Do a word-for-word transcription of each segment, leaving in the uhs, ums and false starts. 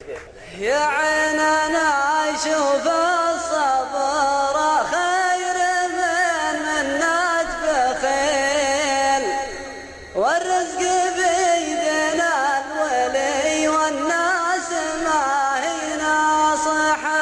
يا عيننا شوف الصبر خير من الناس بخيل، والرزق بيدنا الولي والناس ما هي ناصحة.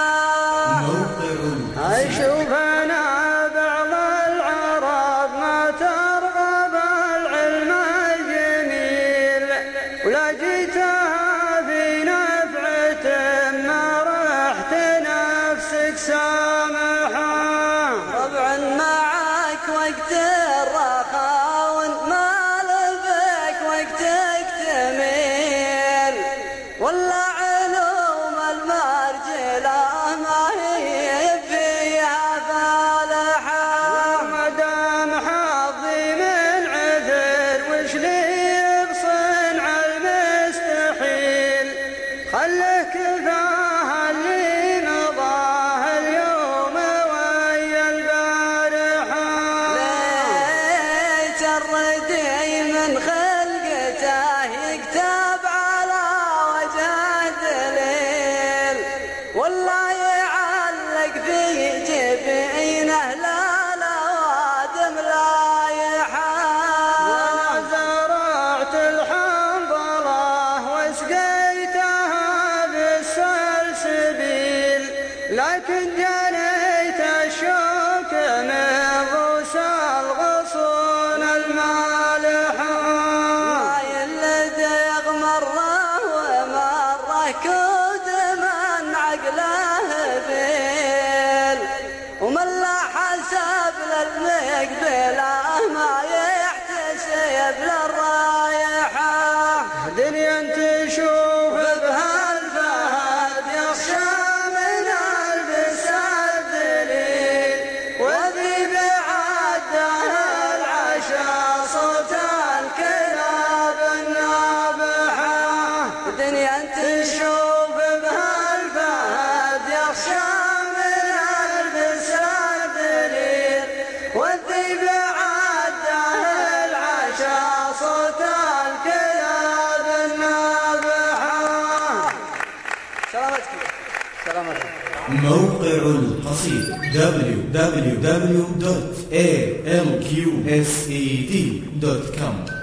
أشوف أنا بعض العرب ما ترغب العلم الجميل، ولا جيتها في نفعة ما رحت نفسك سامحة. طبعا معك وقت الرخاء وما لبك وقتك تميل، ولا علوم المرجلة ما هي فيها فالحة. ما دام حظي من عذر وش لي بصنع المستحيل، خله كفاه اللي مضاه اليوم ويا البارحة. ليت الردي من خلقته يكتب على وجه دليل، ولا يعلق في جبينه لا لوادم لايحة. وانا زرعت الحنظلة وسقيتها بالسلسبيل، لكن جنيت الشوك من رؤوس الغصون المالحة. ما يلدغ مرة ومرة كود من عقله بيل، ومن لا حسب للمقبلة ما يحتسب للرايحة. دنيا تشوف بها الفهد يخشى من البساد دليل، وذي بعده العشا صوت الكلاب النابحة. دنيا تشوف بها الفهد يخشى من البساد دليل، وذي بعده العشا صوت الكلاب النابحة. سلامتك سلامتك. موقع القصيد دبليو دبليو دبليو دوت إيه إل كيو إس إي دي دوت كوم